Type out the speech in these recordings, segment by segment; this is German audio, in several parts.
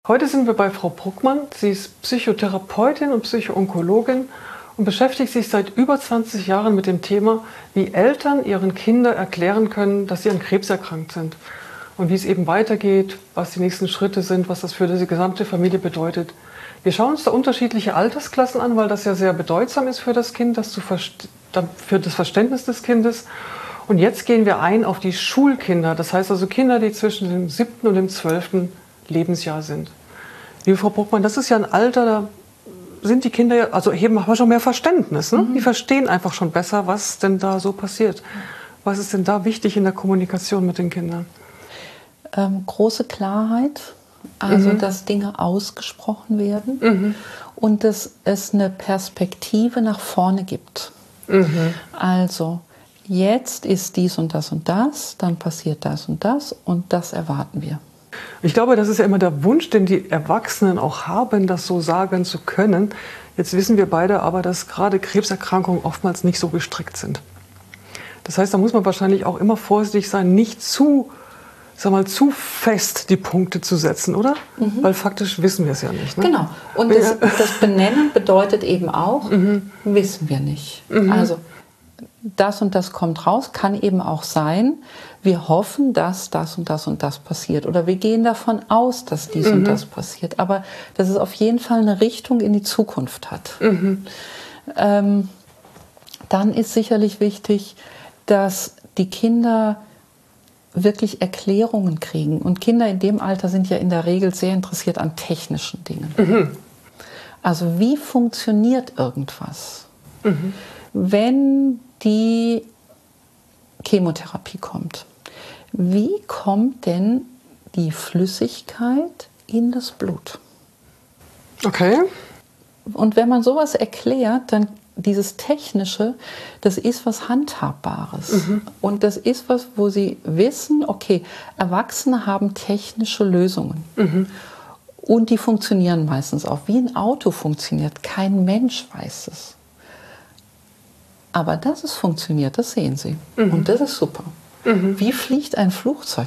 Heute sind wir bei Frau Bruckmann. Sie ist Psychotherapeutin und Psychoonkologin und beschäftigt sich seit über 20 Jahren mit dem Thema, wie Eltern ihren Kindern erklären können, dass sie an Krebs erkrankt sind und wie es eben weitergeht, was die nächsten Schritte sind, was das für die gesamte Familie bedeutet. Wir schauen uns da unterschiedliche Altersklassen an, weil das ja sehr bedeutsam ist für das Kind, für das Verständnis des Kindes. Und jetzt gehen wir ein auf die Schulkinder, das heißt also Kinder, die zwischen dem 7. und dem 12. Lebensjahr sind. Liebe Frau Bruckmann, das ist ja ein Alter, da sind die Kinder, also haben wir schon mehr Verständnis. Ne? Die verstehen einfach schon besser, was denn da so passiert. Was ist denn da wichtig in der Kommunikation mit den Kindern? Große Klarheit, also dass Dinge ausgesprochen werden und dass es eine Perspektive nach vorne gibt. Also jetzt ist dies und das, dann passiert das und das erwarten wir. Ich glaube, das ist ja immer der Wunsch, den die Erwachsenen auch haben, das so sagen zu können. Jetzt wissen wir beide aber, dass gerade Krebserkrankungen oftmals nicht so gestrickt sind. Das heißt, da muss man wahrscheinlich auch immer vorsichtig sein, nicht zu fest die Punkte zu setzen, oder? Weil faktisch wissen wir es ja nicht. Ne? Genau. Und das Benennen bedeutet eben auch, wissen wir nicht. Also das und das kommt raus, kann eben auch sein, wir hoffen, dass das und das und das passiert. Oder wir gehen davon aus, dass dies und das passiert. Aber dass es auf jeden Fall eine Richtung in die Zukunft hat. Dann ist sicherlich wichtig, dass die Kinder wirklich Erklärungen kriegen. Und Kinder in dem Alter sind ja in der Regel sehr interessiert an technischen Dingen. Also wie funktioniert irgendwas? Wenn die Chemotherapie kommt, wie kommt denn die Flüssigkeit in das Blut? Okay. Und wenn man sowas erklärt, dann dieses Technische, das ist was Handhabbares. Und das ist was, wo sie wissen, okay, Erwachsene haben technische Lösungen. Und die funktionieren meistens auch. Wie ein Auto funktioniert. Kein Mensch weiß es. Aber dass es funktioniert, das sehen sie. Und das ist super. Wie fliegt ein Flugzeug?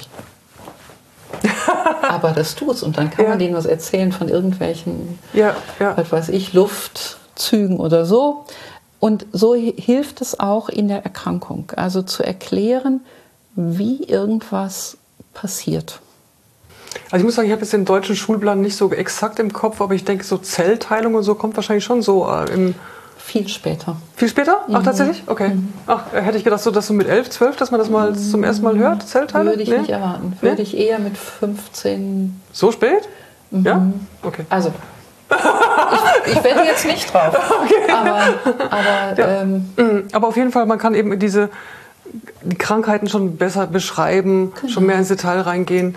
Aber das tut's. Und dann kann man denen was erzählen von irgendwelchen, was weiß ich, Luftzügen oder so. Und so hilft es auch in der Erkrankung. Also zu erklären, wie irgendwas passiert. Also ich muss sagen, ich habe jetzt den deutschen Schulplan nicht so exakt im Kopf, aber ich denke, so Zellteilung und so kommt wahrscheinlich schon so im... Viel später. Viel später? Ach, tatsächlich? Okay. Ach, hätte ich gedacht, so, dass so mit 11, 12, dass man das mal zum ersten Mal hört, Zellteilung? Würde ich nicht erwarten. Würde ich eher mit 15... So spät? Ja? Okay. Also, ich wette jetzt nicht drauf. Okay. Aber auf jeden Fall, man kann eben die Krankheiten schon besser beschreiben, schon mehr ins Detail reingehen.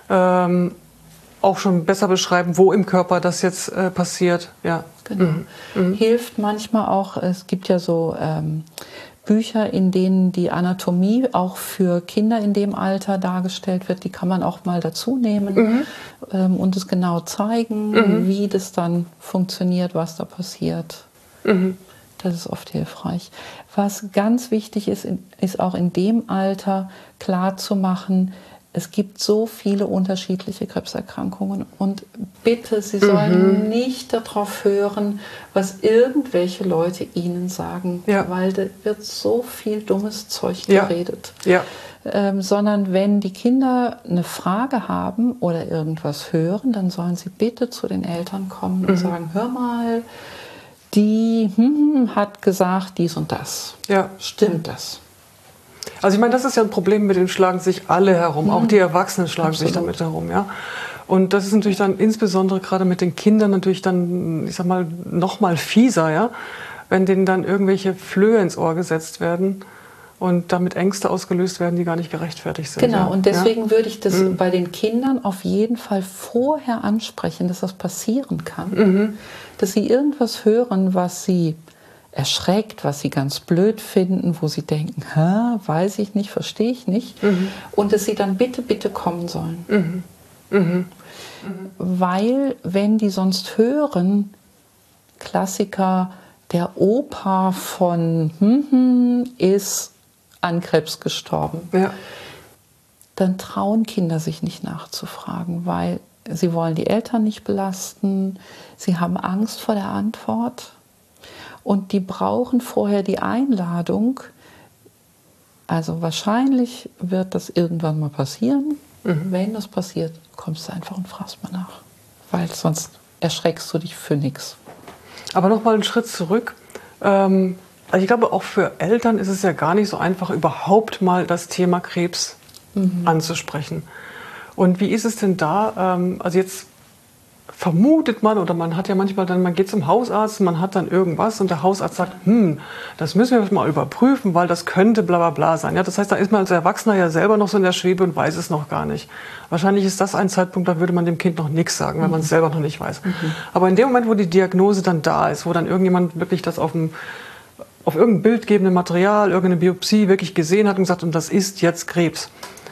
Auch schon besser beschreiben, wo im Körper das jetzt passiert. Ja. Genau. Hilft manchmal auch, es gibt ja so Bücher, in denen die Anatomie auch für Kinder in dem Alter dargestellt wird. Die kann man auch mal dazu nehmen und es genau zeigen, wie das dann funktioniert, was da passiert. Das ist oft hilfreich. Was ganz wichtig ist, ist auch in dem Alter klar zu machen, es gibt so viele unterschiedliche Krebserkrankungen und bitte, Sie sollen nicht darauf hören, was irgendwelche Leute Ihnen sagen, weil da wird so viel dummes Zeug geredet. Sondern wenn die Kinder eine Frage haben oder irgendwas hören, dann sollen sie bitte zu den Eltern kommen und sagen, hör mal, die hat gesagt dies und das. Ja. Stimmt das? Also ich meine, das ist ja ein Problem, mit dem schlagen sich alle herum. Auch die Erwachsenen schlagen sich damit herum. Ja? Und das ist natürlich dann insbesondere gerade mit den Kindern natürlich dann, ich sag mal, noch mal fieser, ja? Wenn denen dann irgendwelche Flöhe ins Ohr gesetzt werden und damit Ängste ausgelöst werden, die gar nicht gerechtfertigt sind. Genau, und deswegen würde ich das bei den Kindern auf jeden Fall vorher ansprechen, dass das passieren kann. Dass sie irgendwas hören, was sie erschreckt, was sie ganz blöd finden, wo sie denken, weiß ich nicht, verstehe ich nicht. Und dass sie dann bitte, bitte kommen sollen. Weil, wenn die sonst hören, Klassiker, der Opa von ist an Krebs gestorben, dann trauen Kinder sich nicht nachzufragen, weil sie wollen die Eltern nicht belasten, sie haben Angst vor der Antwort und die brauchen vorher die Einladung. Also wahrscheinlich wird das irgendwann mal passieren. Wenn das passiert, kommst du einfach und fragst mal nach, weil sonst erschreckst du dich für nichts. Aber noch mal einen Schritt zurück. Also ich glaube, auch für Eltern ist es ja gar nicht so einfach, überhaupt mal das Thema Krebs anzusprechen. Und wie ist es denn da? Also jetzt vermutet man, oder man hat ja manchmal dann, man geht zum Hausarzt, man hat dann irgendwas und der Hausarzt sagt, das müssen wir mal überprüfen, weil das könnte bla bla bla sein. Ja, das heißt, da ist man als Erwachsener ja selber noch so in der Schwebe und weiß es noch gar nicht. Wahrscheinlich ist das ein Zeitpunkt, da würde man dem Kind noch nichts sagen, wenn man es selber noch nicht weiß. Aber in dem Moment, wo die Diagnose dann da ist, wo dann irgendjemand wirklich das auf irgendein bildgebenden Material, irgendeine Biopsie wirklich gesehen hat und gesagt, und das ist jetzt Krebs.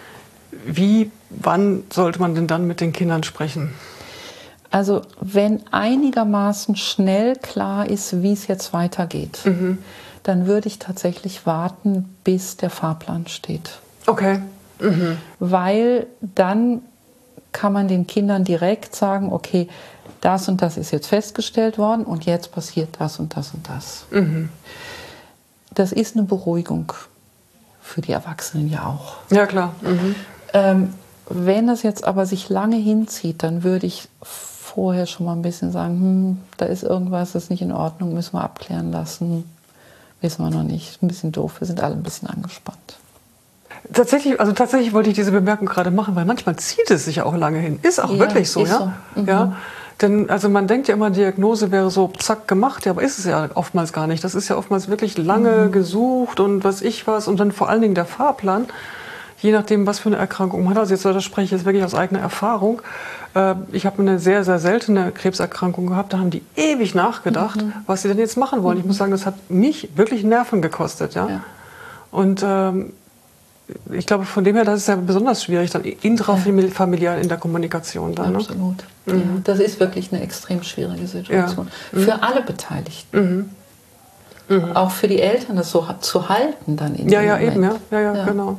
Wann sollte man denn dann mit den Kindern sprechen? Also wenn einigermaßen schnell klar ist, wie es jetzt weitergeht, dann würde ich tatsächlich warten, bis der Fahrplan steht. Okay. Weil dann kann man den Kindern direkt sagen, okay, das und das ist jetzt festgestellt worden und jetzt passiert das und das und das. Das ist eine Beruhigung für die Erwachsenen ja auch. Ja, klar. Wenn das jetzt aber sich lange hinzieht, dann würde ich vorher schon mal ein bisschen sagen, da ist irgendwas, das ist nicht in Ordnung, müssen wir abklären lassen. Wissen wir noch nicht. Ein bisschen doof, wir sind alle ein bisschen angespannt. Tatsächlich wollte ich diese Bemerkung gerade machen, weil manchmal zieht es sich ja auch lange hin. Ist auch wirklich so, ist ja? So. Ja. Denn also man denkt ja immer, Diagnose wäre so zack gemacht, ja, aber ist es ja oftmals gar nicht. Das ist ja oftmals wirklich lange gesucht und was und dann vor allen Dingen der Fahrplan, je nachdem, was für eine Erkrankung man hat. Also jetzt spreche ich jetzt wirklich aus eigener Erfahrung. Ich habe eine sehr, sehr seltene Krebserkrankung gehabt. Da haben die ewig nachgedacht, was sie denn jetzt machen wollen. Ich muss sagen, das hat mich wirklich Nerven gekostet. Ja? Und ich glaube, von dem her, das ist ja besonders schwierig, dann intrafamilial in der Kommunikation. Dann, absolut. Ne? Ja, das ist wirklich eine extrem schwierige Situation. Ja. Für alle Beteiligten. Auch für die Eltern, das so zu halten dann in dem Moment. Eben, ja, genau.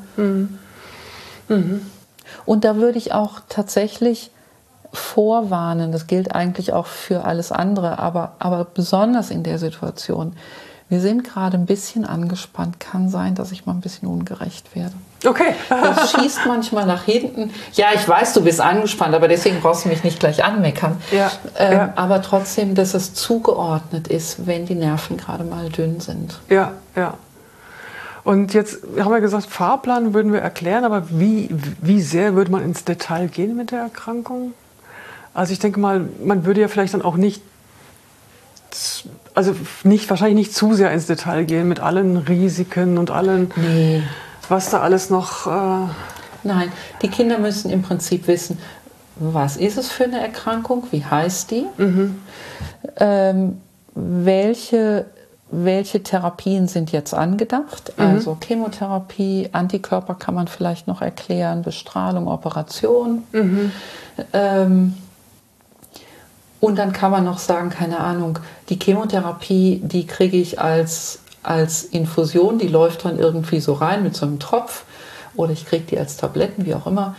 Und da würde ich auch tatsächlich vorwarnen, das gilt eigentlich auch für alles andere, aber besonders in der Situation. Wir sind gerade ein bisschen angespannt, kann sein, dass ich mal ein bisschen ungerecht werde. Okay. Das schießt manchmal nach hinten. Ja, ich weiß, du bist angespannt, aber deswegen brauchst du mich nicht gleich anmeckern. Aber trotzdem, dass es zugeordnet ist, wenn die Nerven gerade mal dünn sind. Ja. Und jetzt haben wir gesagt, Fahrplan würden wir erklären, aber wie sehr würde man ins Detail gehen mit der Erkrankung? Also ich denke mal, man würde ja vielleicht dann auch wahrscheinlich nicht zu sehr ins Detail gehen mit allen Risiken und allen, was da alles noch... Nein, die Kinder müssen im Prinzip wissen, was ist es für eine Erkrankung, wie heißt die, welche Therapien sind jetzt angedacht, also Chemotherapie, Antikörper kann man vielleicht noch erklären, Bestrahlung, Operation. Und dann kann man noch sagen, keine Ahnung, die Chemotherapie, die kriege ich als Infusion, die läuft dann irgendwie so rein mit so einem Tropf oder ich kriege die als Tabletten, wie auch immer.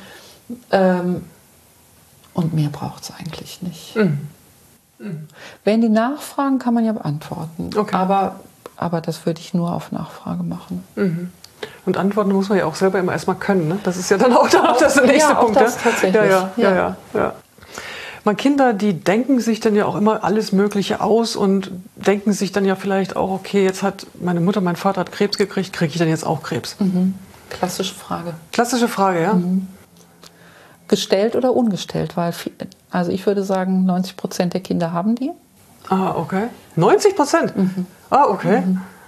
Und mehr braucht es eigentlich nicht. Wenn die nachfragen, kann man ja beantworten. Okay. Aber das würde ich nur auf Nachfrage machen. Und antworten muss man ja auch selber immer erstmal können. Ne? Das ist ja dann auch der nächste Punkt. Das tatsächlich. Ja. Kinder, die denken sich dann ja auch immer alles Mögliche aus und denken sich dann ja vielleicht auch, okay, jetzt hat meine Mutter, mein Vater hat Krebs gekriegt, kriege ich dann jetzt auch Krebs? Klassische Frage. Klassische Frage, ja. Gestellt oder ungestellt? Also ich würde sagen, 90% der Kinder haben die. Ah, okay. 90%? Ah, okay.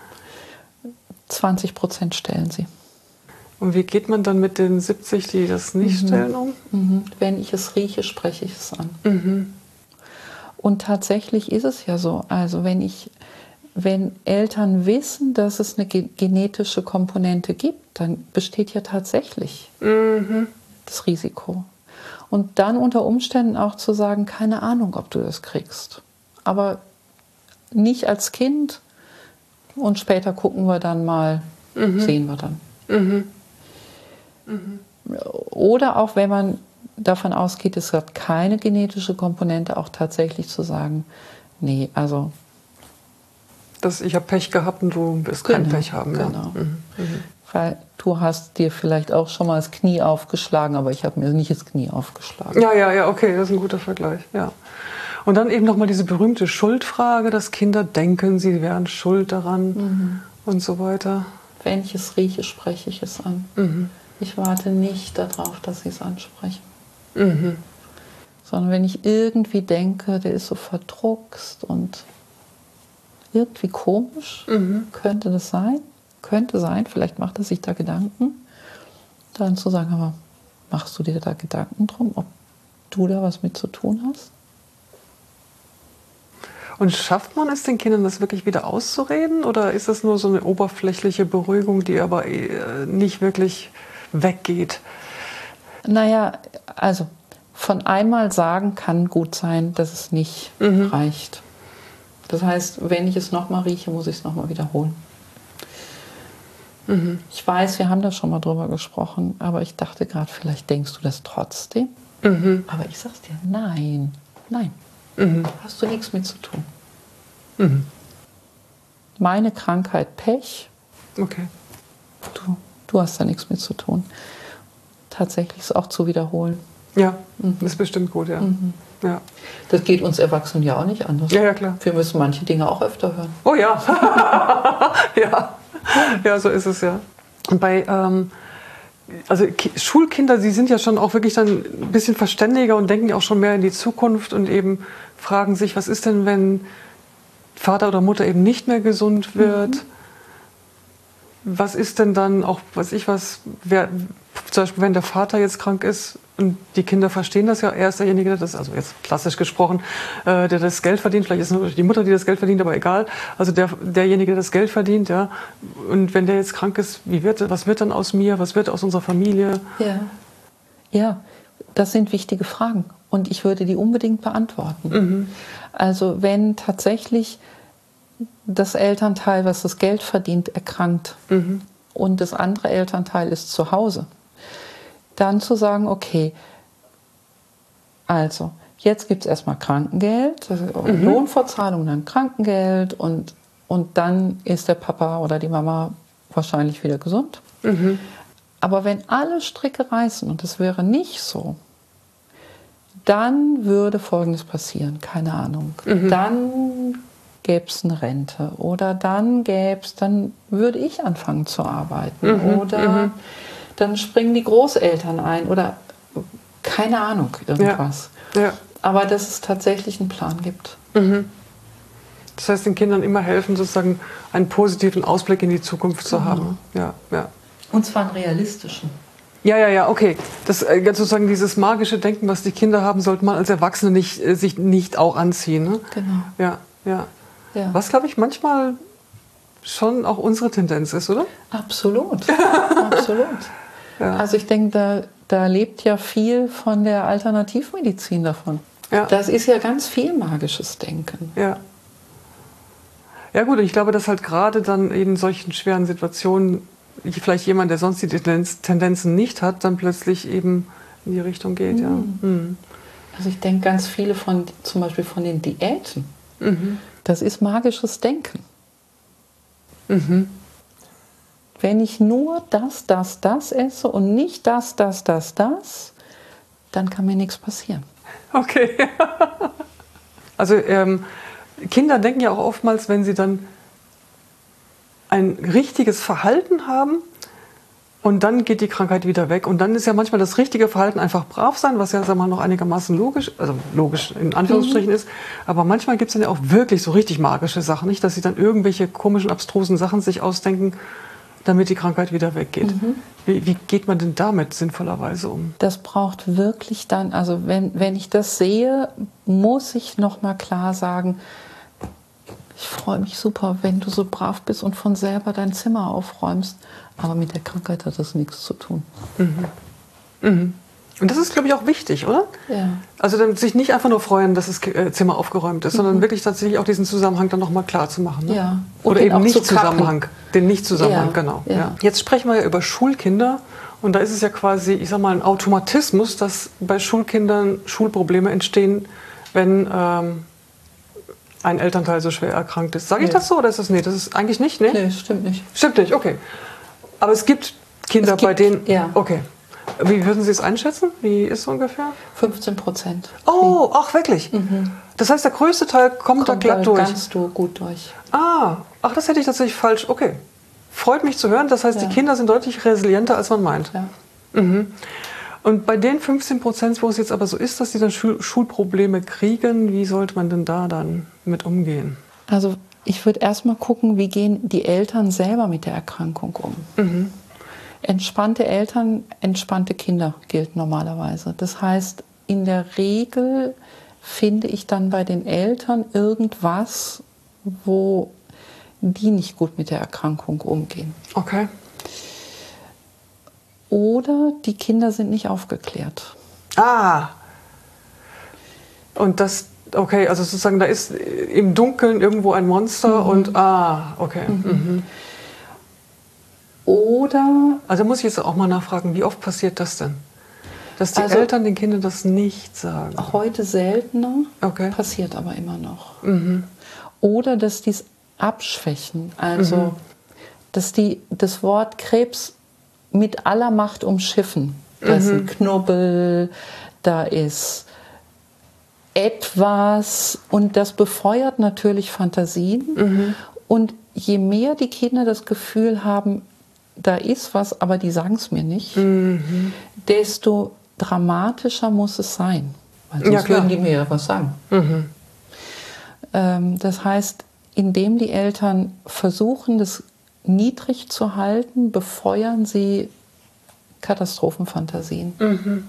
20% stellen sie. Und wie geht man dann mit den 70, die das nicht stellen, um? Wenn ich es rieche, spreche ich es an. Und tatsächlich ist es ja so, also wenn Eltern wissen, dass es eine genetische Komponente gibt, dann besteht ja tatsächlich das Risiko. Und dann unter Umständen auch zu sagen, keine Ahnung, ob du das kriegst. Aber nicht als Kind und später gucken wir dann mal, sehen wir dann. Oder auch wenn man davon ausgeht, es hat keine genetische Komponente, auch tatsächlich zu sagen, nee, also... Ich habe Pech gehabt und du wirst kein Pech haben. Genau. Ja. Weil du hast dir vielleicht auch schon mal das Knie aufgeschlagen, aber ich habe mir nicht das Knie aufgeschlagen. Ja, okay, das ist ein guter Vergleich, ja. Und dann eben nochmal diese berühmte Schuldfrage, dass Kinder denken, sie wären schuld daran und so weiter. Wenn ich es rieche, spreche ich es an. Ich warte nicht darauf, dass sie es ansprechen. Sondern wenn ich irgendwie denke, der ist so verdruckst und irgendwie komisch, könnte das sein? Könnte sein, vielleicht macht er sich da Gedanken. Dann zu sagen, aber machst du dir da Gedanken drum, ob du da was mit zu tun hast? Und schafft man es den Kindern, das wirklich wieder auszureden? Oder ist das nur so eine oberflächliche Beruhigung, die aber nicht wirklich weggeht? Naja, also von einmal sagen kann gut sein, dass es nicht reicht. Das heißt, wenn ich es nochmal rieche, muss ich es nochmal wiederholen. Ich weiß, wir haben da schon mal drüber gesprochen, aber ich dachte gerade, vielleicht denkst du das trotzdem. Aber ich sag's dir, nein. Hast du nichts mit zu tun. Meine Krankheit, Pech. Okay. Du hast da nichts mit zu tun. Tatsächlich ist auch zu wiederholen. Ja, das ist bestimmt gut, ja. Ja. Das geht uns Erwachsenen ja auch nicht anders. Ja, klar. Wir müssen manche Dinge auch öfter hören. Oh ja. Ja, so ist es ja. Und bei Schulkinder, sie sind ja schon auch wirklich dann ein bisschen verständiger und denken ja auch schon mehr in die Zukunft und eben fragen sich, was ist denn, wenn Vater oder Mutter eben nicht mehr gesund wird? Was ist denn dann auch, zum Beispiel, wenn der Vater jetzt krank ist und die Kinder verstehen das ja, er ist derjenige, also jetzt klassisch gesprochen, der das Geld verdient, vielleicht ist es nur die Mutter, die das Geld verdient, aber egal, also derjenige, der das Geld verdient, ja, und wenn der jetzt krank ist, was wird dann aus mir, was wird aus unserer Familie? Ja, das sind wichtige Fragen und ich würde die unbedingt beantworten. Also wenn tatsächlich das Elternteil, was das Geld verdient, erkrankt und das andere Elternteil ist zu Hause, dann zu sagen, okay, also jetzt gibt es erstmal Krankengeld, Lohnfortzahlung, dann Krankengeld und dann ist der Papa oder die Mama wahrscheinlich wieder gesund. Aber wenn alle Stricke reißen und es wäre nicht so, dann würde Folgendes passieren, keine Ahnung. Dann gäbe es eine Rente oder dann würde ich anfangen zu arbeiten oder dann springen die Großeltern ein oder keine Ahnung, irgendwas. Ja. Aber dass es tatsächlich einen Plan gibt. Das heißt, den Kindern immer helfen, sozusagen einen positiven Ausblick in die Zukunft zu haben. Ja. Und zwar einen realistischen. Ja, okay. Das sozusagen dieses magische Denken, was die Kinder haben, sollte man als Erwachsene sich nicht auch anziehen. Ne? Genau. Ja. Was, glaube ich, manchmal schon auch unsere Tendenz ist, oder? Absolut. Ja. Also ich denke, da lebt ja viel von der Alternativmedizin davon. Ja. Das ist ja ganz viel magisches Denken. Ja gut, ich glaube, dass halt gerade dann in solchen schweren Situationen vielleicht jemand, der sonst die Tendenzen nicht hat, dann plötzlich eben in die Richtung geht. Also ich denke, ganz viele zum Beispiel von den Diäten, das ist magisches Denken. Wenn ich nur das esse und nicht das, dann kann mir nichts passieren. Okay. Also Kinder denken ja auch oftmals, wenn sie dann ein richtiges Verhalten haben und dann geht die Krankheit wieder weg. Und dann ist ja manchmal das richtige Verhalten einfach brav sein, was ja sagen wir mal, noch einigermaßen logisch in Anführungsstrichen ist. Aber manchmal gibt es dann ja auch wirklich so richtig magische Sachen, nicht, dass sie dann irgendwelche komischen, abstrusen Sachen sich ausdenken, damit die Krankheit wieder weggeht. Wie geht man denn damit sinnvollerweise um? Das braucht wirklich dann, also wenn ich das sehe, muss ich noch mal klar sagen, ich freue mich super, wenn du so brav bist und von selber dein Zimmer aufräumst. Aber mit der Krankheit hat das nichts zu tun. Und das ist, glaube ich, auch wichtig, oder? Ja. Also dann sich nicht einfach nur freuen, dass das Zimmer aufgeräumt ist, sondern wirklich tatsächlich auch diesen Zusammenhang dann nochmal klar zu machen. Ne? Ja. Oder eben Nicht-Zusammenhang. Den Nicht-Zusammenhang, Ja. genau. Ja. Jetzt sprechen wir ja über Schulkinder Und da ist es ja quasi, ich sag mal, ein Automatismus, dass bei Schulkindern Schulprobleme entstehen, wenn ein Elternteil so schwer erkrankt ist. Sage ich das so oder ist das nee? Das ist eigentlich nicht, ne? Nee, stimmt nicht. Stimmt nicht, okay. Aber es gibt Kinder, bei denen... Ja. Okay. Wie würden Sie es einschätzen? Wie ist es ungefähr? 15%. Oh, ach wirklich? Mhm. Das heißt, der größte Teil kommt da glatt durch? Ganz gut durch. Ach, das hätte ich tatsächlich falsch. Okay. Freut mich zu hören. Das heißt, die Kinder sind deutlich resilienter, als man meint. Ja. Mhm. Und bei den 15%, wo es jetzt aber so ist, dass sie dann Schulprobleme kriegen, wie sollte man denn da dann mit umgehen? Also ich würde erstmal gucken, wie gehen die Eltern selber mit der Erkrankung um. Mhm. Entspannte Eltern, entspannte Kinder gilt normalerweise. Das heißt, in der Regel finde ich dann bei den Eltern irgendwas, wo die nicht gut mit der Erkrankung umgehen. Okay. Oder die Kinder sind nicht aufgeklärt. Und das, okay, also sozusagen, da ist im Dunkeln irgendwo ein Monster und, okay. Mhm. Oder... Also muss ich jetzt auch mal nachfragen, wie oft passiert das denn? Dass die Eltern den Kindern das nicht sagen? Heute seltener, passiert aber immer noch. Mhm. Oder dass die es abschwächen, also dass die das Wort Krebs mit aller Macht umschiffen. Da ist ein Knubbel, da ist etwas und das befeuert natürlich Fantasien. Mhm. Und je mehr die Kinder das Gefühl haben, da ist was, aber die sagen es mir nicht, desto dramatischer muss es sein. Weil sonst würden die mir ja was sagen. Mhm. Das heißt, indem die Eltern versuchen, das niedrig zu halten, befeuern sie Katastrophenfantasien. Mhm.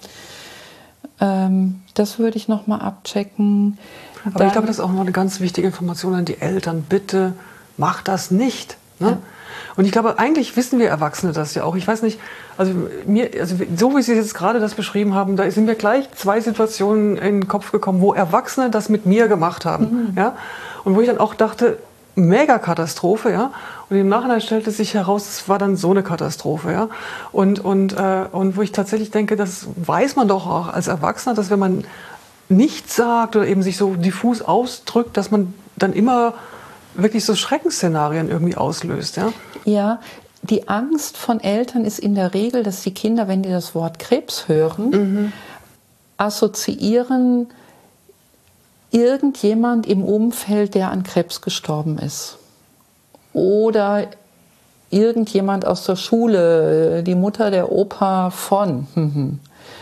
Das würde ich noch mal abchecken. Aber ich glaube, das ist auch noch eine ganz wichtige Information an die Eltern. Bitte macht das nicht. Ne? Ja. Und ich glaube, eigentlich wissen wir Erwachsene das ja auch. Ich weiß nicht, also so wie Sie jetzt gerade das beschrieben haben, da sind mir gleich 2 Situationen in den Kopf gekommen, wo Erwachsene das mit mir gemacht haben. Mhm. Ja? Und wo ich dann auch dachte, Megakatastrophe, ja. Und im Nachhinein stellte sich heraus, es war dann so eine Katastrophe, ja. Und wo ich tatsächlich denke, das weiß man doch auch als Erwachsener, dass wenn man nichts sagt oder eben sich so diffus ausdrückt, dass man dann immer wirklich so Schreckensszenarien irgendwie auslöst, ja. Ja, die Angst von Eltern ist in der Regel, dass die Kinder, wenn die das Wort Krebs hören, assoziieren, irgendjemand im Umfeld, der an Krebs gestorben ist. Oder irgendjemand aus der Schule, die Mutter, der Opa von.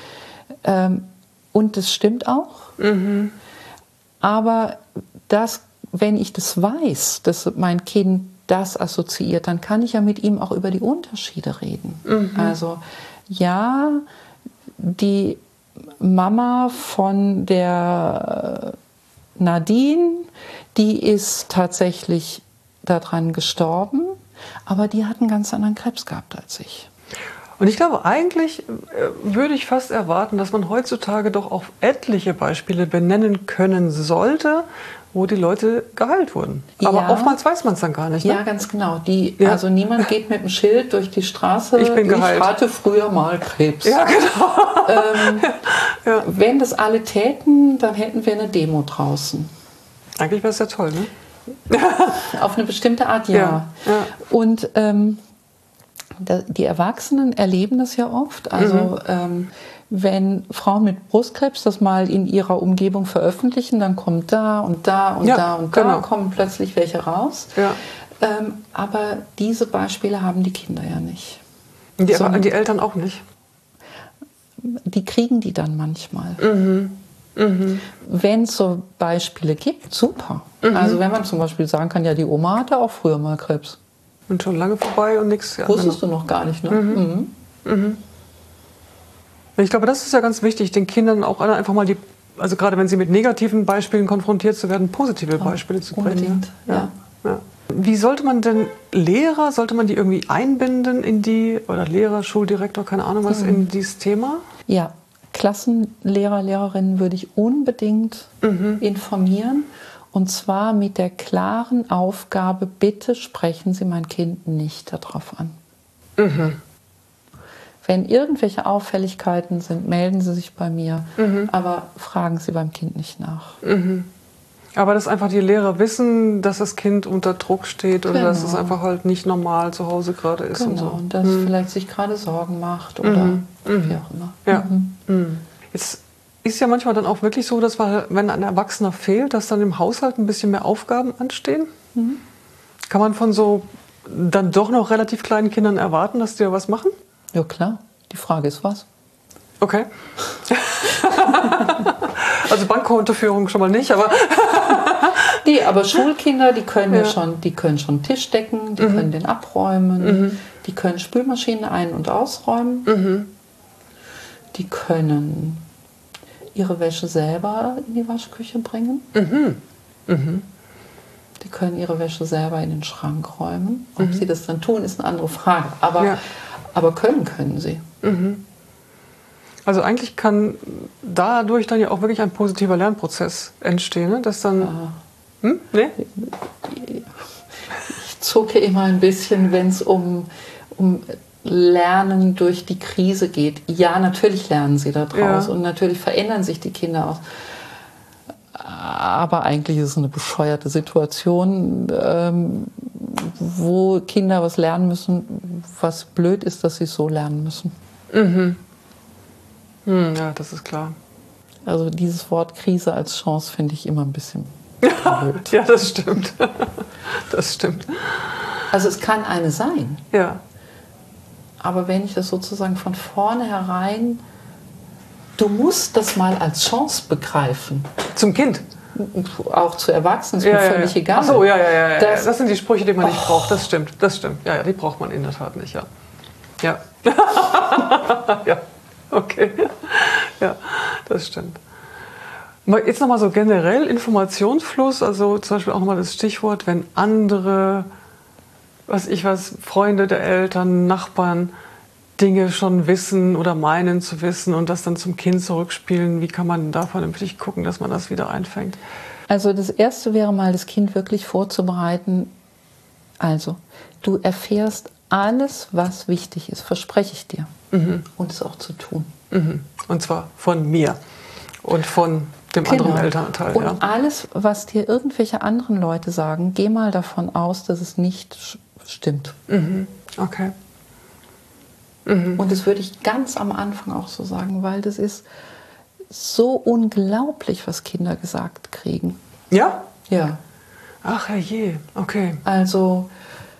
Und das stimmt auch. Mhm. Aber wenn ich das weiß, dass mein Kind das assoziiert, dann kann ich ja mit ihm auch über die Unterschiede reden. Mhm. Also ja, die Mama von der Nadine, die ist tatsächlich daran gestorben, aber die hat einen ganz anderen Krebs gehabt als ich. Und ich glaube, eigentlich würde ich fast erwarten, dass man heutzutage doch auch etliche Beispiele benennen können sollte, wo die Leute geheilt wurden. Aber oftmals weiß man es dann gar nicht. Ne? Ja, ganz genau. Also niemand geht mit dem Schild durch die Straße. Ich bin geheilt. Ich hatte früher mal Krebs. Ja, genau. Wenn das alle täten, dann hätten wir eine Demo draußen. Eigentlich wäre es ja toll, ne? Auf eine bestimmte Art, ja. Und die Erwachsenen erleben das ja oft. Also wenn Frauen mit Brustkrebs das mal in ihrer Umgebung veröffentlichen, dann kommt da und da und da und da kommen plötzlich welche raus. Ja. Aber diese Beispiele haben die Kinder ja nicht. Die Eltern auch nicht? Die kriegen die dann manchmal. Wenn es so Beispiele gibt, super. Also wenn man zum Beispiel sagen kann, ja, die Oma hatte auch früher mal Krebs. Und schon lange vorbei und nichts. Ja, wusstest du noch gar nicht, ne? Ich glaube, das ist ja ganz wichtig, den Kindern auch einfach mal also gerade wenn sie mit negativen Beispielen konfrontiert zu werden, positive Beispiele zu bringen. Unbedingt, ja. Wie sollte man denn sollte man die irgendwie einbinden oder Lehrer, Schuldirektor, keine Ahnung was, in dieses Thema? Ja, Klassenlehrer, Lehrerinnen würde ich unbedingt informieren. Und zwar mit der klaren Aufgabe, bitte sprechen Sie mein Kind nicht darauf an. Wenn irgendwelche Auffälligkeiten sind, melden Sie sich bei mir, aber fragen Sie beim Kind nicht nach. Aber dass einfach die Lehrer wissen, dass das Kind unter Druck steht oder dass es einfach halt nicht normal zu Hause gerade ist. Genau, und so. Und dass vielleicht sich gerade Sorgen macht oder wie auch immer. Ja. Jetzt ist ja manchmal dann auch wirklich so, dass wenn ein Erwachsener fehlt, dass dann im Haushalt ein bisschen mehr Aufgaben anstehen. Kann man von so dann doch noch relativ kleinen Kindern erwarten, dass die ja was machen? Ja klar, die Frage ist was. Okay. Also Bankkontoführung schon mal nicht, aber... Nee, aber Schulkinder, die können die können schon Tisch decken, die können den abräumen, die können Spülmaschinen ein- und ausräumen, die können ihre Wäsche selber in die Waschküche bringen, die können ihre Wäsche selber in den Schrank räumen. Ob sie das dann tun, ist eine andere Frage, aber können sie. Also eigentlich kann dadurch dann ja auch wirklich ein positiver Lernprozess entstehen, ne? Dass dann... Nee? Ich zucke immer ein bisschen, wenn es um Lernen durch die Krise geht. Ja, natürlich lernen sie da draus und natürlich verändern sich die Kinder auch. Aber eigentlich ist es eine bescheuerte Situation, wo Kinder was lernen müssen, was blöd ist, dass sie es so lernen müssen. Ja, das ist klar. Also dieses Wort Krise als Chance finde ich immer ein bisschen blöd. Ja, das stimmt. Das stimmt. Also es kann eine sein. Ja. Aber wenn ich das sozusagen von vornherein, du musst das mal als Chance begreifen. Zum Kind? Auch zu Erwachsenen, ist mir völlig egal. Ach so, ja. Das sind die Sprüche, die man nicht braucht. Das stimmt. Ja, die braucht man in der Tat nicht, ja. Ja. Ja, okay. Ja, das stimmt. Jetzt nochmal so generell Informationsfluss, also zum Beispiel auch nochmal das Stichwort, wenn andere, Freunde der Eltern, Nachbarn Dinge schon wissen oder meinen zu wissen und das dann zum Kind zurückspielen, wie kann man da vernünftig gucken, dass man das wieder einfängt? Also das Erste wäre mal, das Kind wirklich vorzubereiten. Also, du erfährst alles, was wichtig ist, verspreche ich dir. Und es auch zu tun. Und zwar von mir und von dem anderen Elternteil. Und alles, was dir irgendwelche anderen Leute sagen, geh mal davon aus, dass es nicht stimmt. Okay. Und das würde ich ganz am Anfang auch so sagen, weil das ist so unglaublich, was Kinder gesagt kriegen. Ja? Ja. Ach herrje, okay. Also,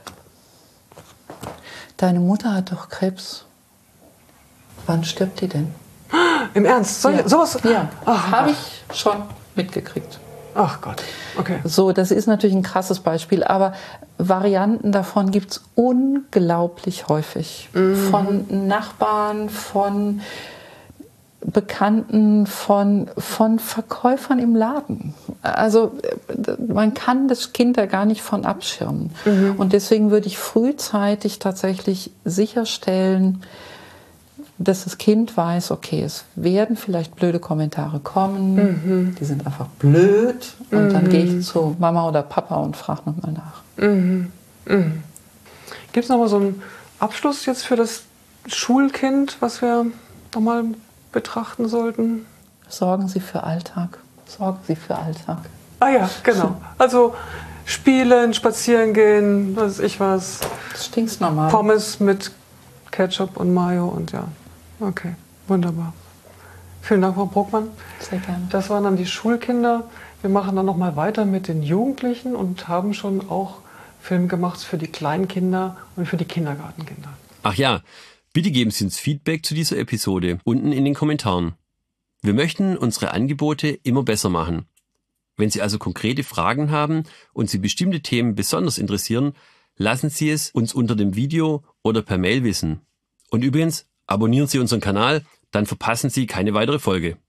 deine Mutter hat doch Krebs. Wann stirbt die denn? Im Ernst? Sowas? Ja, habe ich schon mitgekriegt. Ach Gott, okay. So, das ist natürlich ein krasses Beispiel, aber Varianten davon gibt es unglaublich häufig. Von Nachbarn, von Bekannten, von Verkäufern im Laden. Also man kann das Kind da gar nicht von abschirmen. Und deswegen würde ich frühzeitig tatsächlich sicherstellen, dass das Kind weiß, okay, es werden vielleicht blöde Kommentare kommen, die sind einfach blöd und dann gehe ich zu Mama oder Papa und frage nochmal nach. Gibt es nochmal so einen Abschluss jetzt für das Schulkind, was wir nochmal betrachten sollten? Sorgen Sie für Alltag. Sorgen Sie für Alltag. Ah ja, genau. Also spielen, spazieren gehen, was weiß ich was. Das stinksnormal. Pommes mit Ketchup und Mayo und ja. Okay, wunderbar. Vielen Dank, Frau Bruckmann. Sehr gerne. Das waren dann die Schulkinder. Wir machen dann nochmal weiter mit den Jugendlichen und haben schon auch Film gemacht für die Kleinkinder und für die Kindergartenkinder. Ach ja, bitte geben Sie uns Feedback zu dieser Episode unten in den Kommentaren. Wir möchten unsere Angebote immer besser machen. Wenn Sie also konkrete Fragen haben und Sie bestimmte Themen besonders interessieren, lassen Sie es uns unter dem Video oder per Mail wissen. Und übrigens, abonnieren Sie unseren Kanal, dann verpassen Sie keine weitere Folge.